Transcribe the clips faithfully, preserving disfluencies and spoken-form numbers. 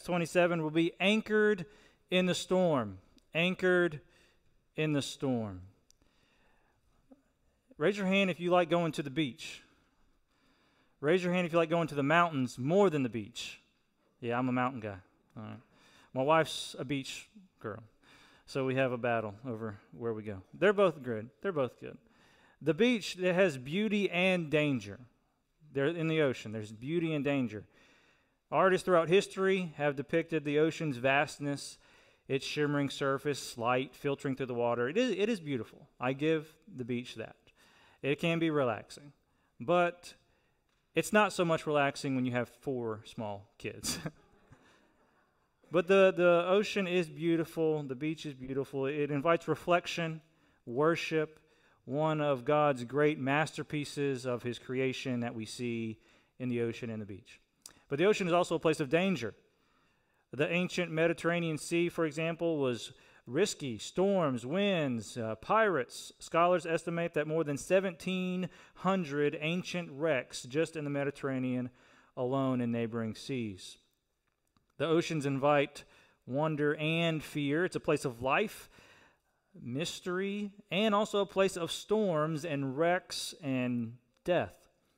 twenty-seven will be anchored in the storm. Anchored in the storm. Raise your hand if you like going to the beach. Raise your hand if you like going to the mountains more than the beach. Yeah, I'm a mountain guy. All right. My wife's a beach girl. So we have a battle over where we go. They're both good. They're both good. The beach, it has beauty and danger. They're in the ocean. There's beauty and danger. Artists throughout history have depicted the ocean's vastness, its shimmering surface, light filtering through the water. It is, it is beautiful. I give the beach that. It can be relaxing. But it's not so much relaxing when you have four small kids. But the, the ocean is beautiful. The beach is beautiful. It invites reflection, worship, one of God's great masterpieces of his creation that we see in the ocean and the beach. But the ocean is also a place of danger. The ancient Mediterranean Sea, for example, was risky. Storms, winds, uh, pirates. Scholars estimate that more than seventeen hundred ancient wrecks just in the Mediterranean alone in neighboring seas. The oceans invite wonder and fear. It's a place of life, mystery, and also a place of storms and wrecks and death.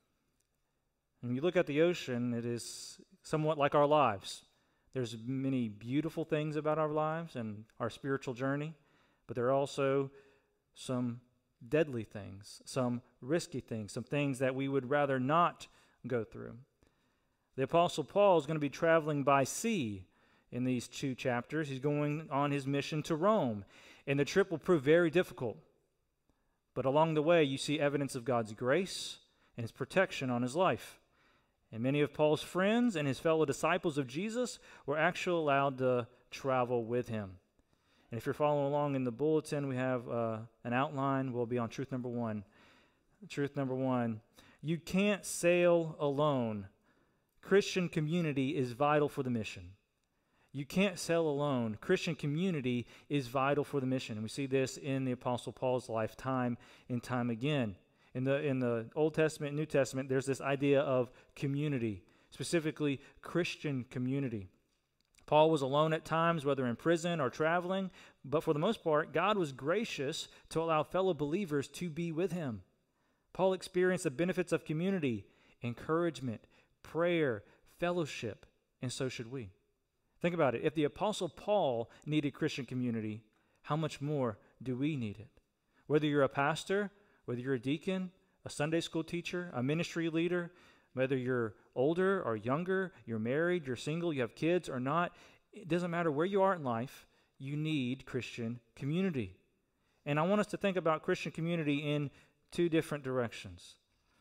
When you look at the ocean, it is somewhat like our lives. There's many beautiful things about our lives and our spiritual journey, but there are also some deadly things, some risky things, some things that we would rather not go through. The Apostle Paul is going to be traveling by sea in these two chapters. He's going on his mission to Rome, and the trip will prove very difficult. But along the way, you see evidence of God's grace and his protection on his life. And many of Paul's friends and his fellow disciples of Jesus were actually allowed to travel with him. And if you're following along in the bulletin, we have uh, an outline. We'll be on truth number one. Truth number one, you can't sail alone. Christian community is vital for the mission. You can't sail alone. Christian community is vital for the mission. And we see this in the Apostle Paul's life time and time again. In the, in the Old Testament and New Testament, there's this idea of community, specifically Christian community. Paul was alone at times, whether in prison or traveling, but for the most part, God was gracious to allow fellow believers to be with him. Paul experienced the benefits of community, encouragement, prayer, fellowship, and so should we. Think about it. If the Apostle Paul needed Christian community, how much more do we need it? Whether you're a pastor, whether you're a deacon, a Sunday school teacher, a ministry leader, whether you're older or younger, you're married, you're single, you have kids or not, it doesn't matter where you are in life, you need Christian community. And I want us to think about Christian community in two different directions.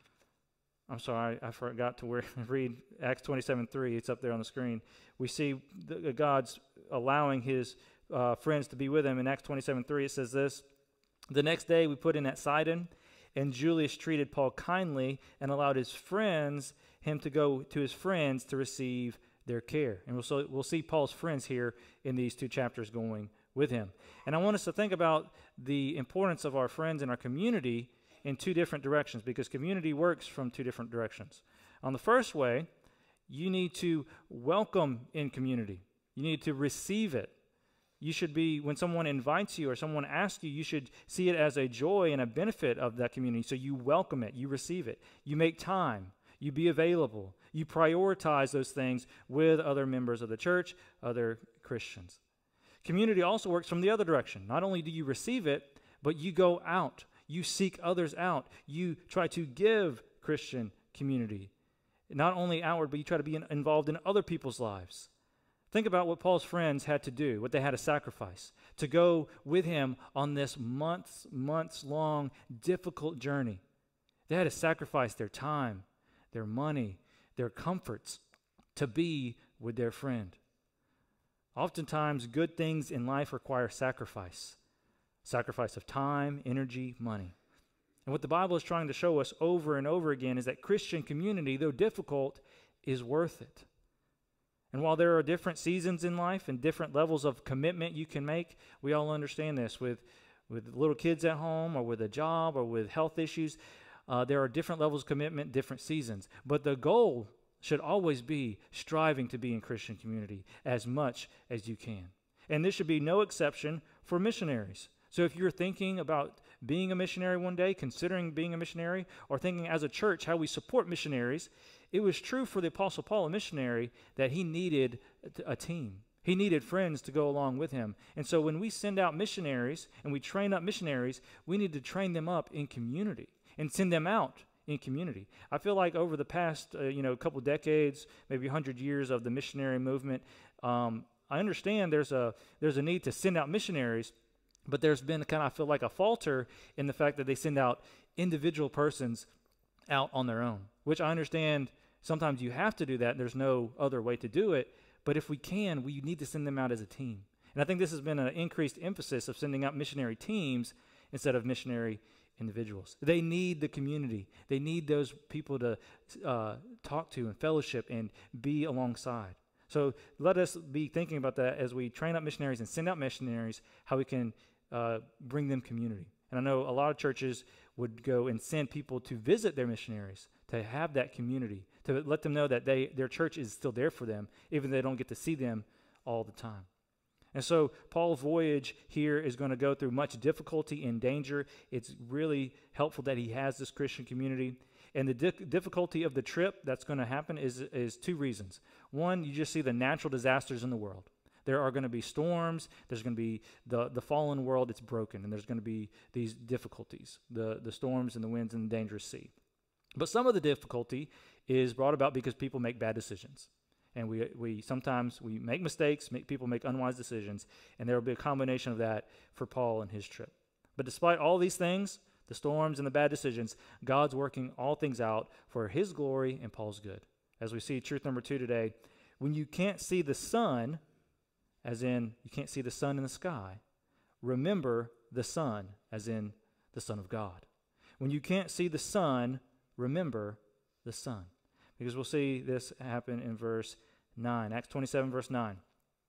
I'm sorry, I forgot to read Acts twenty-seven three. It's up there on the screen. We see the, God's allowing his uh, friends to be with him. In Acts twenty-seven three, it says this, "The next day we put in at Sidon, and Julius treated Paul kindly and allowed his friends, him to go to his friends to receive their care." And we'll, so we'll see Paul's friends here in these two chapters going with him. And I want us to think about the importance of our friends and our community in two different directions, because community works from two different directions. On the first way, you need to welcome in community. You need to receive it. You should be, when someone invites you or someone asks you, you should see it as a joy and a benefit of that community. So you welcome it, you receive it, you make time, you be available, you prioritize those things with other members of the church, other Christians. Community also works from the other direction. Not only do you receive it, but you go out. You seek others out. You try to give Christian community. Not only outward, but you try to be in, involved in other people's lives. Think about what Paul's friends had to do, what they had to sacrifice, to go with him on this months, months long, difficult journey. They had to sacrifice their time, their money, their comforts to be with their friend. Oftentimes, good things in life require sacrifice. Sacrifice of time, energy, money. And what the Bible is trying to show us over and over again is that Christian community, though difficult, is worth it. And while there are different seasons in life and different levels of commitment you can make, we all understand this with, with little kids at home or with a job or with health issues. Uh, there are different levels of commitment, different seasons. But the goal should always be striving to be in Christian community as much as you can. And this should be no exception for missionaries. So if you're thinking about being a missionary one day, considering being a missionary, or thinking as a church how we support missionaries, it was true for the Apostle Paul, a missionary, that he needed a team. He needed friends to go along with him. And so when we send out missionaries and we train up missionaries, we need to train them up in community and send them out in community. I feel like over the past, uh, you know, couple decades, maybe one hundred years of the missionary movement, um, I understand there's a there's a need to send out missionaries, but there's been kind of, I feel like, a falter in the fact that they send out individual persons out on their own, which I understand sometimes you have to do that. There's no other way to do it. But if we can, we need to send them out as a team. And I think this has been an increased emphasis of sending out missionary teams instead of missionary individuals. They need the community. They need those people to uh, talk to and fellowship and be alongside. So let us be thinking about that as we train up missionaries and send out missionaries, how we can uh, bring them community. And I know a lot of churches would go and send people to visit their missionaries, to have that community, to let them know that they their church is still there for them, even though they don't get to see them all the time. And so Paul's voyage here is going to go through much difficulty and danger. It's really helpful that he has this Christian community. And the di- difficulty of the trip that's going to happen is, is two reasons. One, you just see the natural disasters in the world. There are going to be storms. There's going to be the, the fallen world. It's broken. And there's going to be these difficulties, the, the storms and the winds and the dangerous sea. But some of the difficulty is brought about because people make bad decisions. And we we sometimes we make mistakes, make people make unwise decisions, and there will be a combination of that for Paul and his trip. But despite all these things, the storms and the bad decisions, God's working all things out for his glory and Paul's good. As we see truth number two today, when you can't see the sun, as in you can't see the sun in the sky, remember the Son, as in the Son of God. When you can't see the sun, remember the Son. Because we'll see this happen in verse nine, Acts twenty-seven, verse nine.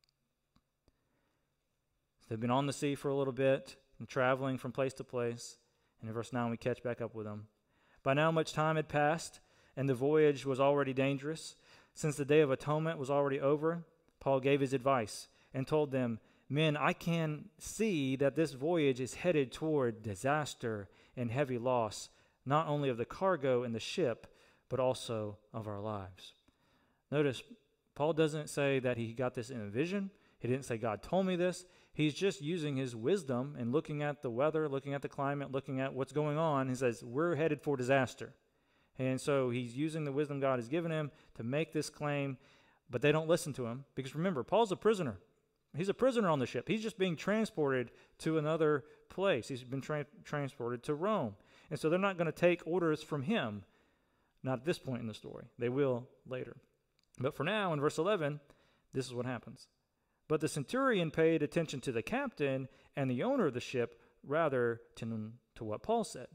They've been on the sea for a little bit and traveling from place to place. And in verse nine, we catch back up with them. By now much time had passed, and the voyage was already dangerous. Since the day of atonement was already over, Paul gave his advice and told them, "Men, I can see that this voyage is headed toward disaster and heavy loss, not only of the cargo and the ship, but also of our lives." Notice, Paul doesn't say that he got this in a vision. He didn't say, God told me this. He's just using his wisdom and looking at the weather, looking at the climate, looking at what's going on. He says, we're headed for disaster. And so he's using the wisdom God has given him to make this claim, but they don't listen to him. Because remember, Paul's a prisoner. He's a prisoner on the ship. He's just being transported to another place. He's been tra- transported to Rome. And so they're not going to take orders from him. Not at this point in the story. They will later. But for now, in verse eleven, this is what happens. But the centurion paid attention to the captain and the owner of the ship rather to, to what Paul said.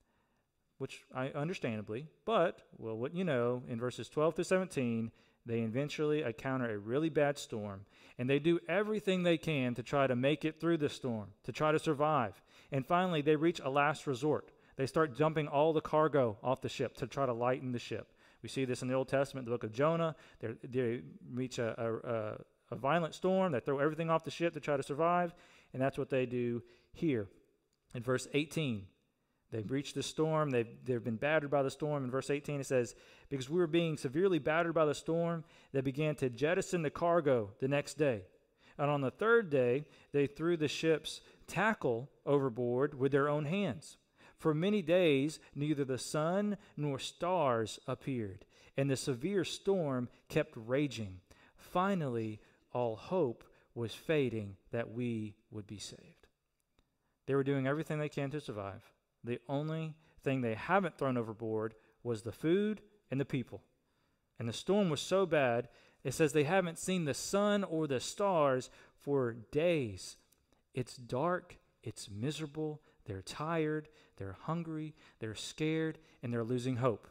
Which I understandably, but, well, what you know, in verses twelve to seventeen, they eventually encounter a really bad storm. And they do everything they can to try to make it through the storm, to try to survive. And finally, they reach a last resort. They start dumping all the cargo off the ship to try to lighten the ship. We see this in the Old Testament, the book of Jonah. They're, they reach a, a, a violent storm. They throw everything off the ship to try to survive. And that's what they do here. In verse eighteen, they've reached the storm. They've, they've been battered by the storm. In verse eighteen, it says, because we were being severely battered by the storm, they began to jettison the cargo the next day. And on the third day, they threw the ship's tackle overboard with their own hands. For many days, neither the sun nor stars appeared, and the severe storm kept raging. Finally, all hope was fading that we would be saved. They were doing everything they can to survive. The only thing they haven't thrown overboard was the food and the people. And the storm was so bad, it says they haven't seen the sun or the stars for days. It's dark, it's miserable, they're tired, they're hungry, they're scared, and they're losing hope.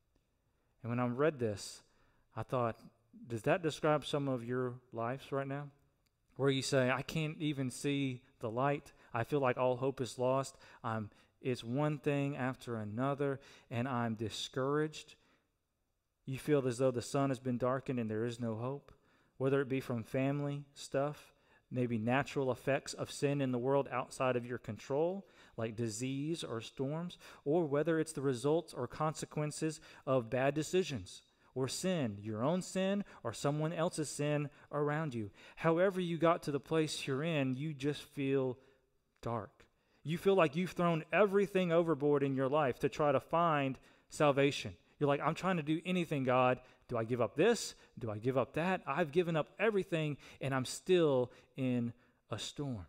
And when I read this, I thought, does that describe some of your lives right now? Where you say, I can't even see the light. I feel like all hope is lost. I'm, it's one thing after another, and I'm discouraged. You feel as though the sun has been darkened and there is no hope, whether it be from family stuff, maybe natural effects of sin in the world outside of your control, like disease or storms, or whether it's the results or consequences of bad decisions or sin, your own sin or someone else's sin around you. However you got to the place you're in, you just feel dark. You feel like you've thrown everything overboard in your life to try to find salvation. You're like, I'm trying to do anything, God. Do I give up this? Do I give up that? I've given up everything, and I'm still in a storm.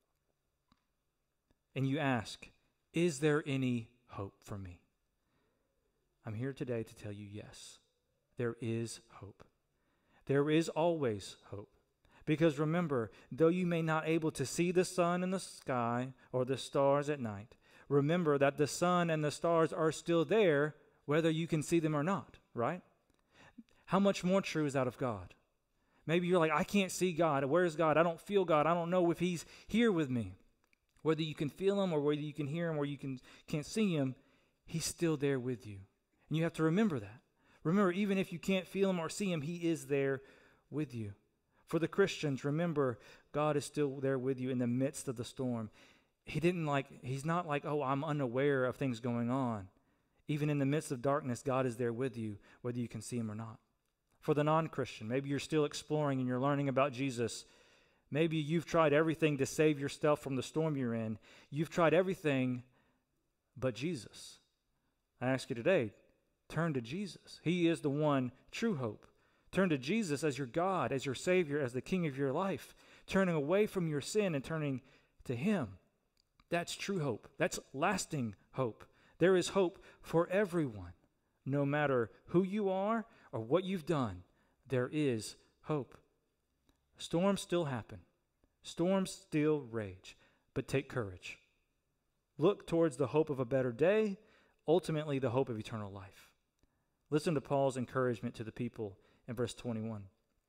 And you ask, is there any hope for me? I'm here today to tell you yes, there is hope. There is always hope. Because remember, though you may not able to see the sun in the sky or the stars at night, remember that the sun and the stars are still there whether you can see them or not, right? How much more true is that of God? Maybe you're like, I can't see God. Where's God? I don't feel God. I don't know if he's here with me. Whether you can feel him or whether you can hear him or you can, can't see him, he's still there with you. And you have to remember that. Remember, even if you can't feel him or see him, he is there with you. For the Christians, remember, God is still there with you in the midst of the storm. He didn't like, he's not like, oh, I'm unaware of things going on. Even in the midst of darkness, God is there with you, whether you can see him or not. For the non-Christian, maybe you're still exploring and you're learning about Jesus. Maybe you've tried everything to save yourself from the storm you're in. You've tried everything but Jesus. I ask you today, turn to Jesus. He is the one true hope. Turn to Jesus as your God, as your Savior, as the King of your life. Turning away from your sin and turning to him. That's true hope. That's lasting hope. There is hope for everyone. No matter who you are or what you've done, there is hope. Storms still happen. Storms still rage. But take courage. Look towards the hope of a better day, ultimately the hope of eternal life. Listen to Paul's encouragement to the people in verse twenty-one.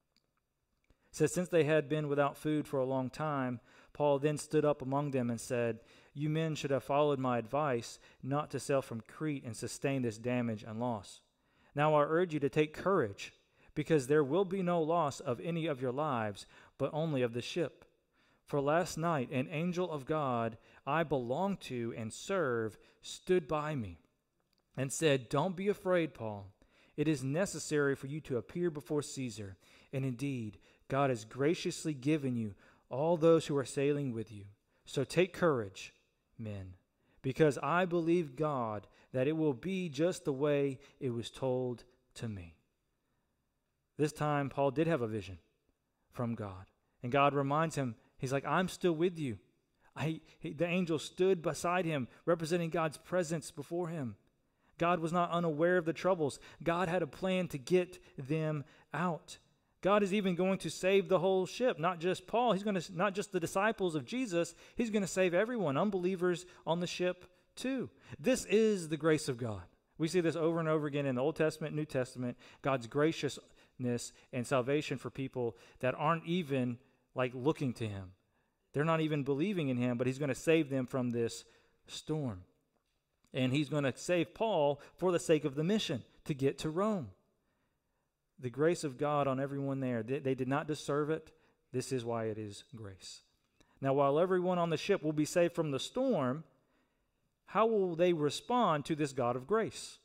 It says, since they had been without food for a long time, Paul then stood up among them and said, you men should have followed my advice not to sail from Crete and sustain this damage and loss. Now I urge you to take courage, because there will be no loss of any of your lives, but only of the ship. For last night an angel of God I belong to and serve stood by me and said, don't be afraid, Paul. It is necessary for you to appear before Caesar, and indeed God has graciously given you all those who are sailing with you. So take courage, men, because I believe God that it will be just the way it was told to me. This time, Paul did have a vision from God, and God reminds him, he's like, I'm still with you. I, he, the angel stood beside him, representing God's presence before him. God was not unaware of the troubles. God had a plan to get them out. God is even going to save the whole ship, not just Paul. He's going to, not just the disciples of Jesus. He's going to save everyone, unbelievers on the ship too. This is the grace of God. We see this over and over again in the Old Testament, New Testament, God's graciousness and salvation for people that aren't even like looking to him. They're not even believing in him, but he's going to save them from this storm. And he's going to save Paul for the sake of the mission to get to Rome. The grace of God on everyone there. They, they did not deserve it. This is why it is grace. Now, while everyone on the ship will be saved from the storm, how will they respond to this God of grace?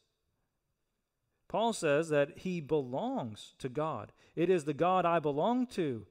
Paul says that he belongs to God. It is the God I belong to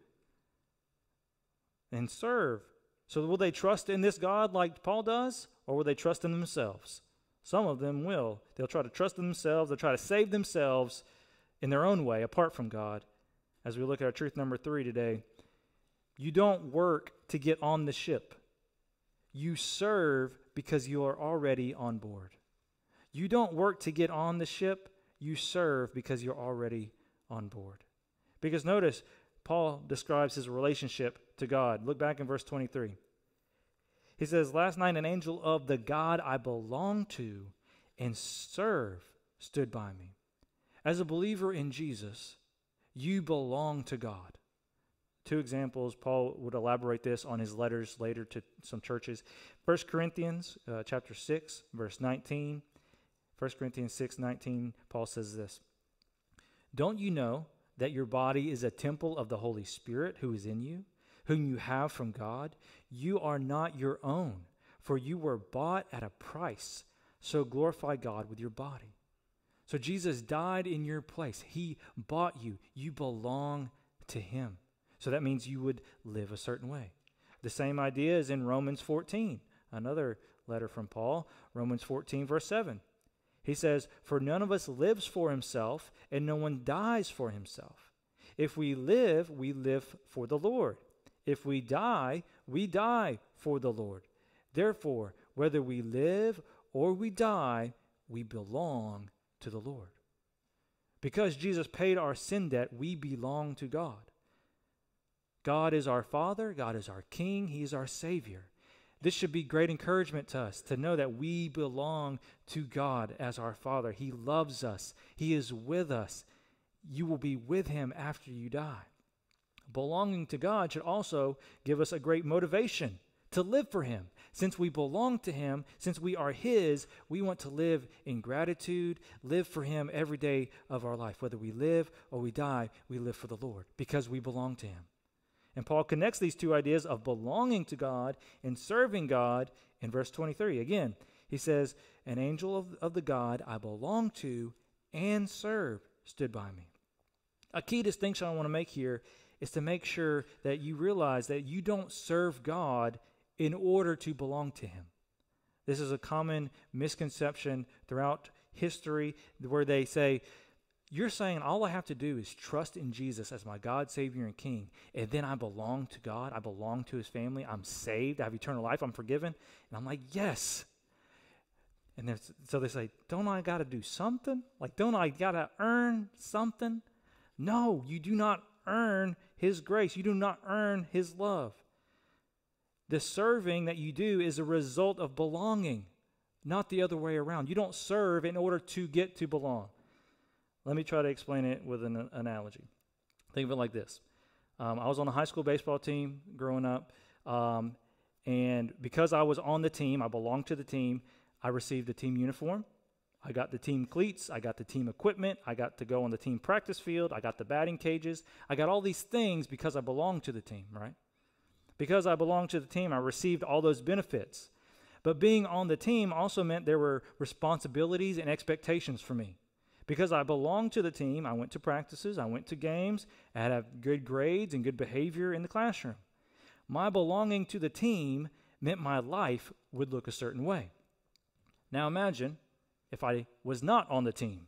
and serve. So will they trust in this God like Paul does, or will they trust in themselves? Some of them will. They'll try to trust in themselves. They'll try to save themselves in their own way, apart from God. As we look at our truth number three today, you don't work to get on the ship. You serve because you are already on board. You don't work to get on the ship. You serve because you're already on board. Because notice, Paul describes his relationship to God. Look back in verse twenty-three. He says, last night an angel of the God I belong to and serve stood by me. As a believer in Jesus, you belong to God. Two examples, Paul would elaborate this on his letters later to some churches. First Corinthians uh, chapter six, verse nineteen. First Corinthians six, nineteen, Paul says this. Don't you know that your body is a temple of the Holy Spirit who is in you, whom you have from God? You are not your own, for you were bought at a price. So glorify God with your body. So Jesus died in your place. He bought you. You belong to him. So that means you would live a certain way. The same idea is in Romans fourteen, another letter from Paul, Romans fourteen, verse seven. He says, for none of us lives for himself, and no one dies for himself. If we live, we live for the Lord. If we die, we die for the Lord. Therefore, whether we live or we die, we belong to the Lord. Because Jesus paid our sin debt, we belong to God. God is our Father. God is our King. He is our Savior. This should be great encouragement to us to know that we belong to God as our Father. He loves us. He is with us. You will be with him after you die. Belonging to God should also give us a great motivation to live for him. Since we belong to him, since we are his, we want to live in gratitude, live for him every day of our life. Whether we live or we die, we live for the Lord because we belong to him. And Paul connects these two ideas of belonging to God and serving God in verse twenty-three. Again, he says, an angel of, of the God I belong to and serve stood by me. A key distinction I want to make here is to make sure that you realize that you don't serve God in order to belong to him. This is a common misconception throughout history where they say, you're saying all I have to do is trust in Jesus as my God, Savior, and King, and then I belong to God, I belong to his family, I'm saved, I have eternal life, I'm forgiven. And I'm like, yes. And so they say, don't I got to do something? Like, don't I got to earn something? No, you do not earn his grace. You do not earn his love. The serving that you do is a result of belonging, not the other way around. You don't serve in order to get to belong. Let me try to explain it with an analogy. Think of it like this. Um, I was on a high school baseball team growing up, um, and because I was on the team, I belonged to the team, I received a team uniform. I got the team cleats. I got the team equipment. I got to go on the team practice field. I got the batting cages. I got all these things because I belonged to the team, right? Because I belonged to the team, I received all those benefits. But being on the team also meant there were responsibilities and expectations for me. Because I belonged to the team, I went to practices, I went to games, I had to have good grades and good behavior in the classroom. My belonging to the team meant my life would look a certain way. Now imagine if I was not on the team.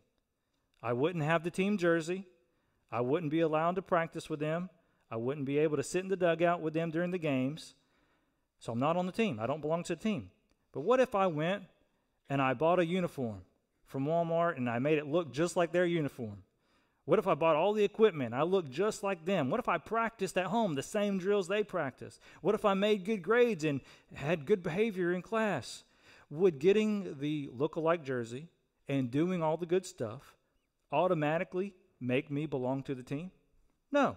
I wouldn't have the team jersey. I wouldn't be allowed to practice with them. I wouldn't be able to sit in the dugout with them during the games. So I'm not on the team. I don't belong to the team. But what if I went and I bought a uniform from Walmart and I made it look just like their uniform? What if I bought all the equipment? I looked just like them. What if I practiced at home the same drills they practice? What if I made good grades and had good behavior in class? Would getting the look-alike jersey and doing all the good stuff automatically make me belong to the team? No.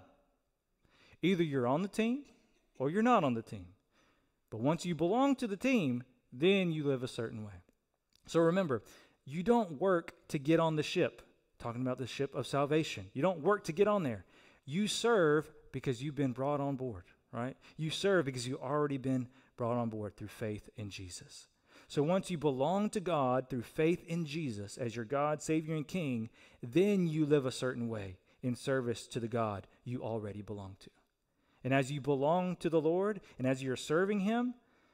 Either you're on the team or you're not on the team. But once you belong to the team, then you live a certain way. So remember, you don't work to get on the ship. Talking about the ship of salvation. You don't work to get on there. You serve because you've been brought on board, right? You serve because you've already been brought on board through faith in Jesus. So once you belong to God through faith in Jesus as your God, Savior, and King, then you live a certain way in service to the God you already belong to. And as you belong to the Lord and as you're serving him,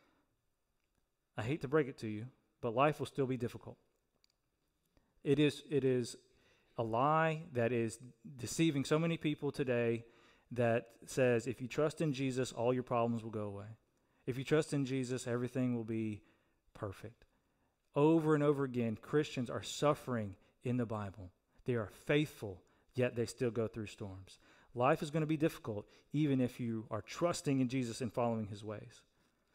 I hate to break it to you, but life will still be difficult. It is, it is a lie that is deceiving so many people today that says if you trust in Jesus, all your problems will go away. If you trust in Jesus, everything will be perfect. Over and over again, Christians are suffering in the Bible. They are faithful, yet they still go through storms. Life is going to be difficult, even if you are trusting in Jesus and following his ways.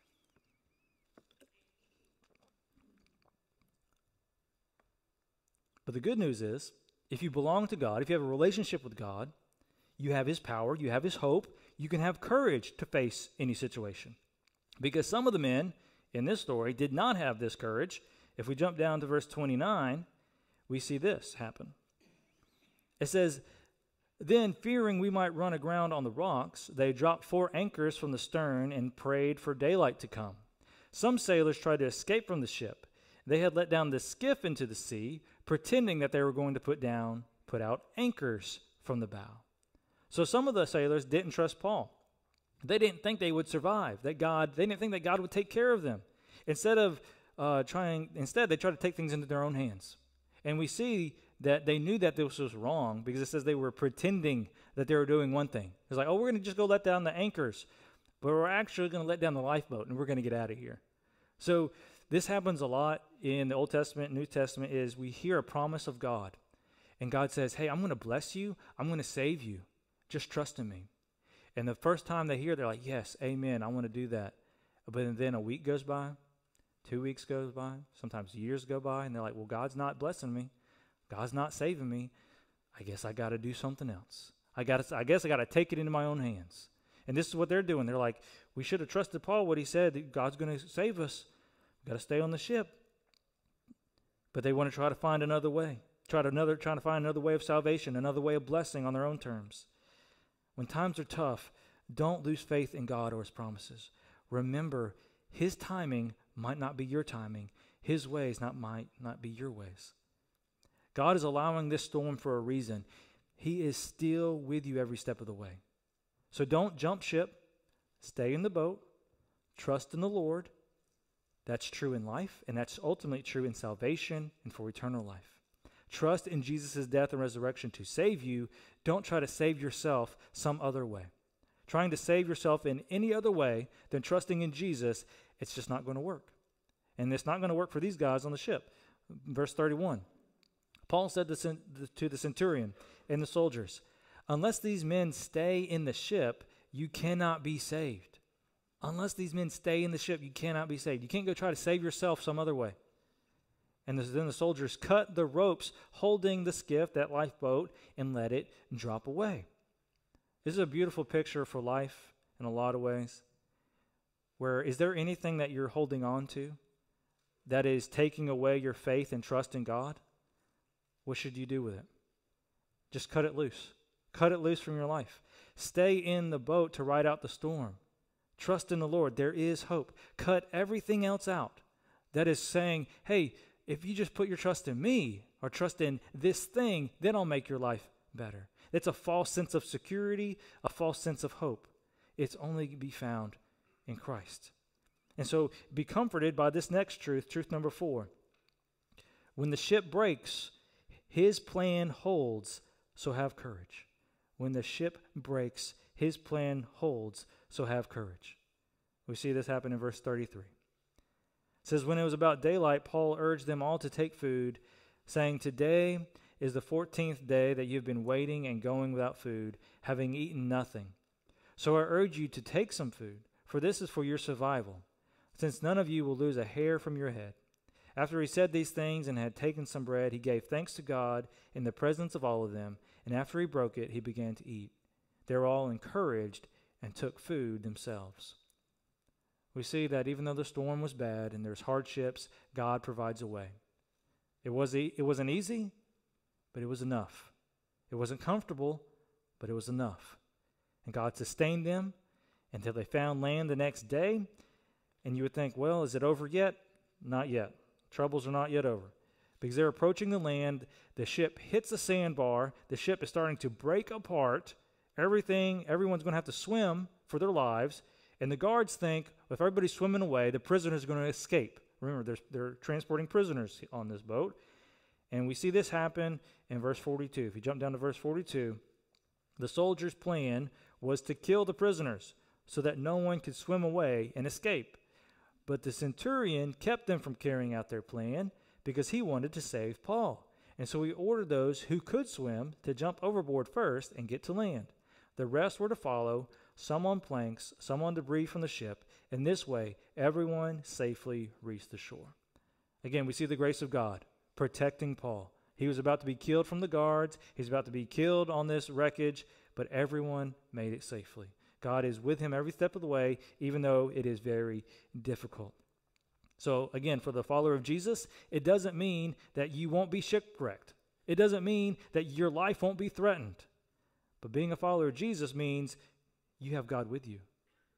But the good news is, if you belong to God, if you have a relationship with God, you have his power, you have his hope, you can have courage to face any situation. Because some of the men in this story did not have this courage. If we jump down to verse twenty-nine, we see this happen. It says, then, fearing we might run aground on the rocks, they dropped four anchors from the stern and prayed for daylight to come. Some sailors tried to escape from the ship. They had let down the skiff into the sea, pretending that they were going to put down, put out anchors from the bow. So some of the sailors didn't trust Paul. They didn't think they would survive, that God, they didn't think that God would take care of them. Instead of uh, trying, instead they tried to take things into their own hands. And we see that they knew that this was wrong because it says they were pretending that they were doing one thing. It's like, oh, we're going to just go let down the anchors, but we're actually going to let down the lifeboat and we're going to get out of here. So this happens a lot in the Old Testament, New Testament, is we hear a promise of God. And God says, hey, I'm going to bless you. I'm going to save you. Just trust in me. And the first time they hear, they're like, yes, amen, I want to do that. But then a week goes by, two weeks goes by, sometimes years go by, and they're like, well, God's not blessing me. God's not saving me. I guess I got to do something else. I got. I guess I got to take it into my own hands. And this is what they're doing. They're like, we should have trusted Paul, what he said, that God's going to save us. We've got to stay on the ship. But they want to try to find another way. Try to another, trying to find another way of salvation, another way of blessing on their own terms. When times are tough, don't lose faith in God or his promises. Remember, his timing might not be your timing. His ways not might not be your ways. God is allowing this storm for a reason. He is still with you every step of the way. So don't jump ship. Stay in the boat. Trust in the Lord. That's true in life, and that's ultimately true in salvation and for eternal life. Trust in Jesus' death and resurrection to save you. Don't try to save yourself some other way. Trying to save yourself in any other way than trusting in Jesus, it's just not going to work. And it's not going to work for these guys on the ship. Verse thirty-one. Paul said to the centurion and the soldiers, unless these men stay in the ship, you cannot be saved. Unless these men stay in the ship, you cannot be saved. You can't go try to save yourself some other way. And then the soldiers cut the ropes holding the skiff, that lifeboat, and let it drop away. This is a beautiful picture for life in a lot of ways. Where is there anything that you're holding on to that is taking away your faith and trust in God? What should you do with it? Just cut it loose. Cut it loose from your life. Stay in the boat to ride out the storm. Trust in the Lord. There is hope. Cut everything else out. That is saying, hey, if you just put your trust in me or trust in this thing, then I'll make your life better. It's a false sense of security, a false sense of hope. It's only to be found in Christ. And so be comforted by this next truth, truth number four. When the ship breaks, his plan holds, so have courage. When the ship breaks, his plan holds, so have courage. We see this happen in verse thirty-three. It says, when it was about daylight, Paul urged them all to take food, saying, today is the fourteenth day that you've been waiting and going without food, having eaten nothing. So I urge you to take some food, for this is for your survival, since none of you will lose a hair from your head. After he said these things and had taken some bread, he gave thanks to God in the presence of all of them, and after he broke it, he began to eat. They were all encouraged and took food themselves. We see that even though the storm was bad and there's hardships, God provides a way. It was e- it wasn't easy, but it was enough. It wasn't comfortable, but it was enough. And God sustained them until they found land the next day. And you would think, well, is it over yet? Not yet. Troubles are not yet over. Because they're approaching the land, the ship hits a sandbar, the ship is starting to break apart, everything, everyone's going to have to swim for their lives, and the guards think, if everybody's swimming away, the prisoners are going to escape. Remember, they're, they're transporting prisoners on this boat. And we see this happen in verse forty-two. If you jump down to verse forty-two, the soldiers' plan was to kill the prisoners so that no one could swim away and escape. But the centurion kept them from carrying out their plan because he wanted to save Paul. And so he ordered those who could swim to jump overboard first and get to land. The rest were to follow, some on planks, some on debris from the ship. In this way, everyone safely reached the shore. Again, we see the grace of God protecting Paul. He was about to be killed from the guards. He's about to be killed on this wreckage, but everyone made it safely. God is with him every step of the way, even though it is very difficult. So again, for the follower of Jesus, it doesn't mean that you won't be shipwrecked. It doesn't mean that your life won't be threatened. But being a follower of Jesus means you have God with you.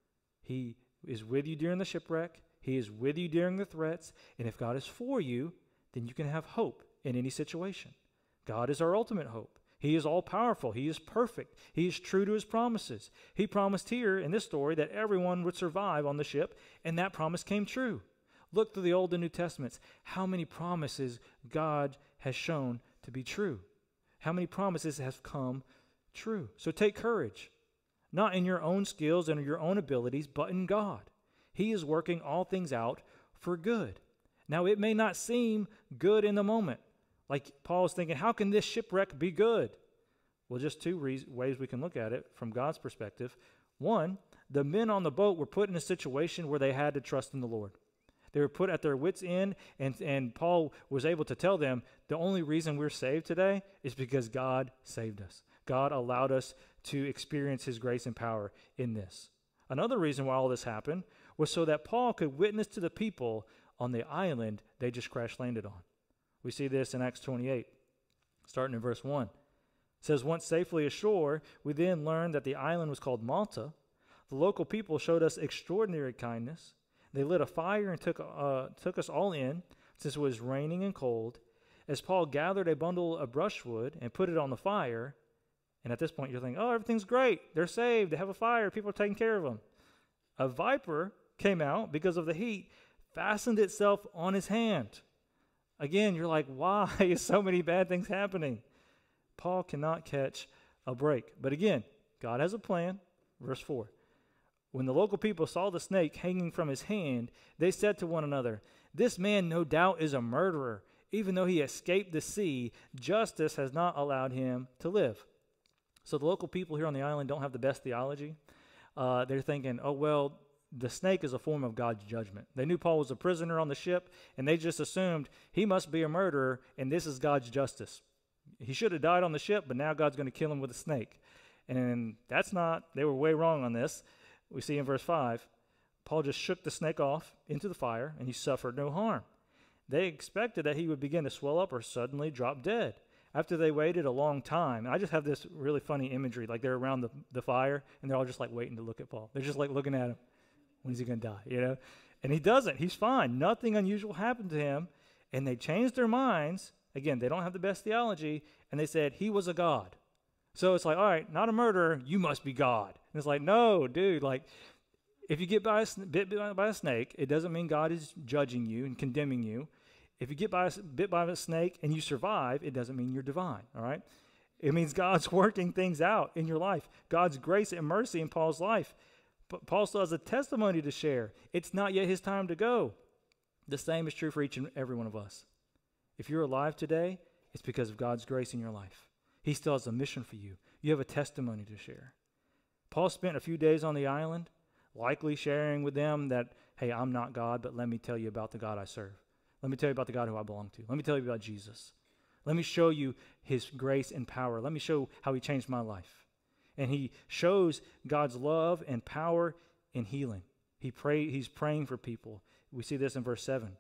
He is with you during the shipwreck. He is with you during the threats. And if God is for you, then you can have hope in any situation. God is our ultimate hope. He is all-powerful. He is perfect. He is true to his promises. He promised here in this story that everyone would survive on the ship, and that promise came true. Look through the Old and New Testaments. How many promises God has shown to be true? How many promises have come true? So take courage, not in your own skills and your own abilities, but in God. He is working all things out for good. Now, it may not seem good in the moment. Like Paul's thinking, how can this shipwreck be good? Well, just two re- ways we can look at it from God's perspective. One, the men on the boat were put in a situation where they had to trust in the Lord. They were put at their wits' end, and, and Paul was able to tell them, the only reason we're saved today is because God saved us. God allowed us to experience his grace and power in this. Another reason why all this happened was so that Paul could witness to the people on the island they just crash landed on. We see this in Acts twenty-eight, starting in verse one. It says, once safely ashore, we then learned that the island was called Malta. The local people showed us extraordinary kindness. They lit a fire and took, uh, took us all in, since it was raining and cold. As Paul gathered a bundle of brushwood and put it on the fire, and at this point you're thinking, oh, everything's great. They're saved. They have a fire. People are taking care of them. A viper came out because of the heat, fastened itself on his hand. Again, you're like, why is so many bad things happening? Paul cannot catch a break. But again, God has a plan. Verse four. When the local people saw the snake hanging from his hand, they said to one another, this man no doubt is a murderer. Even though he escaped the sea, justice has not allowed him to live. So the local people here on the island don't have the best theology. Uh, they're thinking, oh, well, the snake is a form of God's judgment. They knew Paul was a prisoner on the ship, and they just assumed he must be a murderer, and this is God's justice. He should have died on the ship, but now God's going to kill him with a snake. And that's not, they were way wrong on this. We see in verse five, Paul just shook the snake off into the fire, and he suffered no harm. They expected that he would begin to swell up or suddenly drop dead. After they waited a long time, I just have this really funny imagery, like they're around the, the fire, and they're all just like waiting to look at Paul. They're just like looking at him. When is he going to die, you know? And he doesn't. He's fine. Nothing unusual happened to him. And they changed their minds. Again, they don't have the best theology. And they said, he was a god. So it's like, all right, not a murderer. You must be God. And it's like, no, dude. Like, if you get by a, bit by a snake, it doesn't mean God is judging you and condemning you. If you get by a, bit by a snake and you survive, it doesn't mean you're divine, all right? It means God's working things out in your life. God's grace and mercy in Paul's life. But Paul still has a testimony to share. It's not yet his time to go. The same is true for each and every one of us. If you're alive today, it's because of God's grace in your life. He still has a mission for you. You have a testimony to share. Paul spent a few days on the island, likely sharing with them that, hey, I'm not God, but let me tell you about the God I serve. Let me tell you about the God who I belong to. Let me tell you about Jesus. Let me show you his grace and power. Let me show how he changed my life. And he shows God's love and power in healing. He pray, he's praying for people. We see this in verse seven.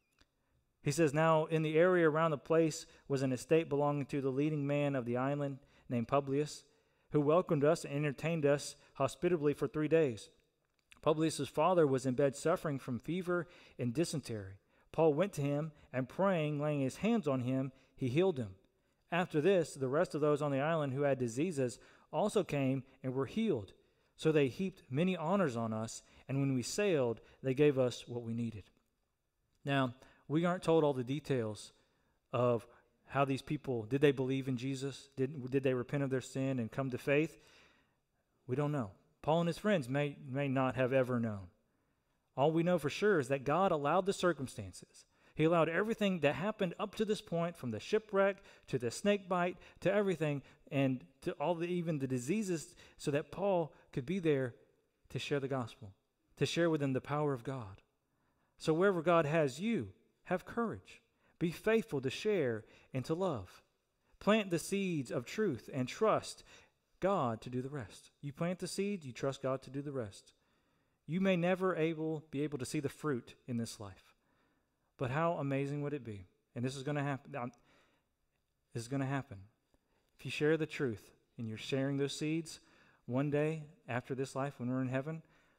He says, now in the area around the place was an estate belonging to the leading man of the island named Publius, who welcomed us and entertained us hospitably for three days. Publius' father was in bed suffering from fever and dysentery. Paul went to him, and praying, laying his hands on him, he healed him. After this, the rest of those on the island who had diseases also came and were healed. So they heaped many honors on us, and when we sailed, they gave us what we needed. Now, we aren't told all the details of how these people, did they believe in Jesus? Did, did they repent of their sin and come to faith? We don't know. Paul and his friends may, may not have ever known. All we know for sure is that God allowed the circumstances. He allowed everything that happened up to this point, from the shipwreck to the snake bite to everything, and to all the, even the diseases, so that Paul could be there to share the gospel, to share with them the power of God. So wherever God has you, have courage. Be faithful to share and to love. Plant the seeds of truth and trust God to do the rest. You plant the seed, you trust God to do the rest. You may never able be able to see the fruit in this life. But how amazing would it be? And this is going to happen. This is going to happen. If you share the truth and you're sharing those seeds, one day after this life, when we're in heaven,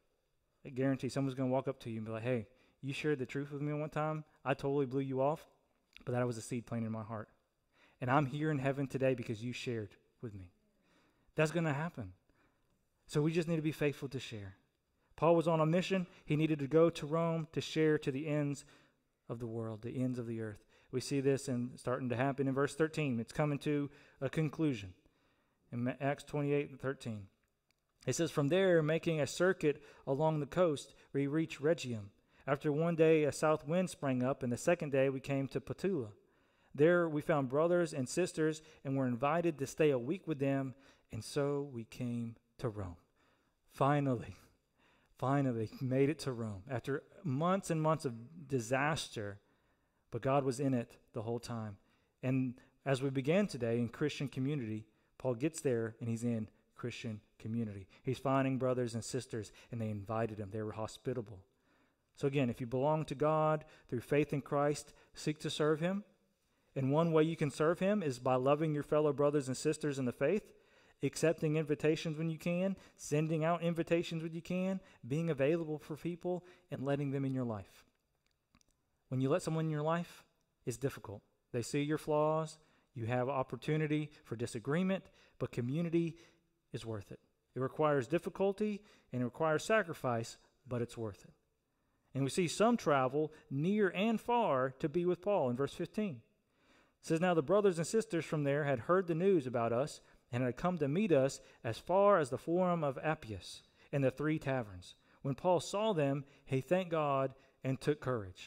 I guarantee someone's going to walk up to you and be like, hey, you shared the truth with me one time. I totally blew you off, but that was a seed planted in my heart. And I'm here in heaven today because you shared with me. That's going to happen. So we just need to be faithful to share. Paul was on a mission. He needed to go to Rome to share to the ends of the world, the ends of the earth. We see this in, starting to happen in verse thirteen. It's coming to a conclusion in Acts twenty-eight and thirteen. It says, from there, making a circuit along the coast, we reached Rhegium. After one day, a south wind sprang up, and the second day we came to Patula. There we found brothers and sisters and were invited to stay a week with them, and so we came to Rome. Finally, finally made it to Rome. After months and months of disaster, but God was in it the whole time. And as we began today in Christian community, Paul gets there and he's in Christian community. He's finding brothers and sisters, and they invited him. They were hospitable. So again, if you belong to God through faith in Christ, seek to serve him. And one way you can serve him is by loving your fellow brothers and sisters in the faith, accepting invitations when you can, sending out invitations when you can, being available for people, and letting them in your life. When you let someone in your life, it's difficult. They see your flaws. You have opportunity for disagreement, but community is worth it. It requires difficulty and it requires sacrifice, but it's worth it. And we see some travel near and far to be with Paul in verse fifteen. It says, now the brothers and sisters from there had heard the news about us and had come to meet us as far as the Forum of Appius and the Three Taverns. When Paul saw them, he thanked God and took courage.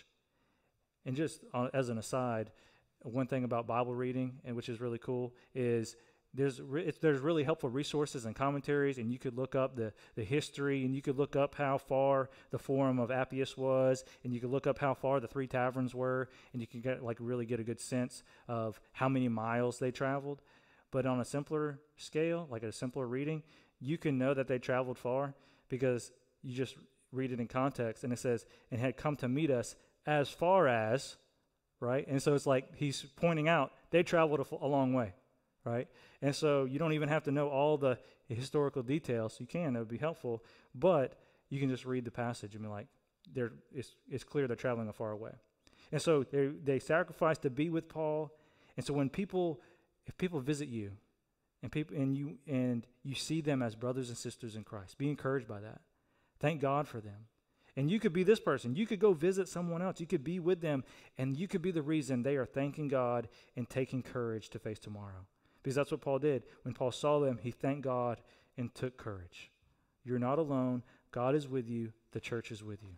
And just uh, as an aside, one thing about Bible reading, and which is really cool, is there's re- it's, there's really helpful resources and commentaries, and you could look up the, the history, and you could look up how far the Forum of Appius was, and you could look up how far the Three Taverns were, and you can get like really get a good sense of how many miles they traveled. But on a simpler scale, like a simpler reading, you can know that they traveled far because you just read it in context, and it says, and had come to meet us as far as, right? And so it's like he's pointing out they traveled a, f- a long way, right? And so you don't even have to know all the historical details. You can, that would be helpful, but you can just read the passage and be like, they're, it's, it's clear they're traveling a far away. And so they they sacrificed to be with Paul. And so when people, if people visit you and people and you and you see them as brothers and sisters in Christ, be encouraged by that. Thank God for them. And you could be this person. You could go visit someone else. You could be with them, and you could be the reason they are thanking God and taking courage to face tomorrow. Because that's what Paul did. When Paul saw them, he thanked God and took courage. You're not alone. God is with you. The church is with you.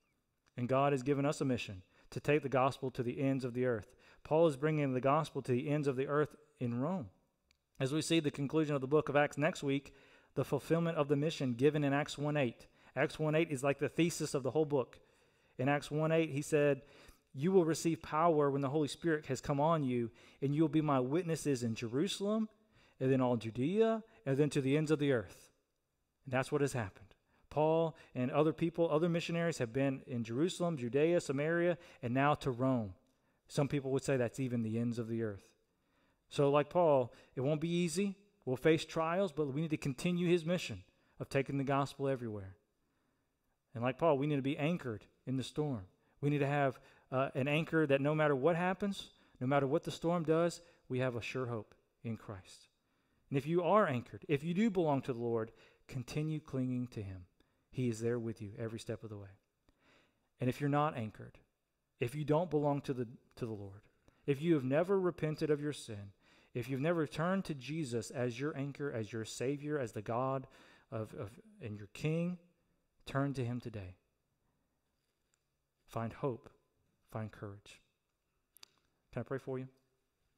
And God has given us a mission to take the gospel to the ends of the earth. Paul is bringing the gospel to the ends of the earth in Rome. As we see the conclusion of the book of Acts next week, the fulfillment of the mission given in Acts one eight. Acts one eight is like the thesis of the whole book. In Acts one eight, he said, you will receive power when the Holy Spirit has come on you, and you will be my witnesses in Jerusalem, and then all Judea, and then to the ends of the earth. And that's what has happened. Paul and other people, other missionaries have been in Jerusalem, Judea, Samaria, and now to Rome. Some people would say that's even the ends of the earth. So like Paul, it won't be easy. We'll face trials, but we need to continue his mission of taking the gospel everywhere. And like Paul, we need to be anchored in the storm. We need to have uh, an anchor that no matter what happens, no matter what the storm does, we have a sure hope in Christ. And if you are anchored, if you do belong to the Lord, continue clinging to him. He is there with you every step of the way. And if you're not anchored, if you don't belong to the to the Lord, if you have never repented of your sin, if you've never turned to Jesus as your anchor, as your Savior, as the God of, of and your King, turn to him today. Find hope. Find courage. Can I pray for you?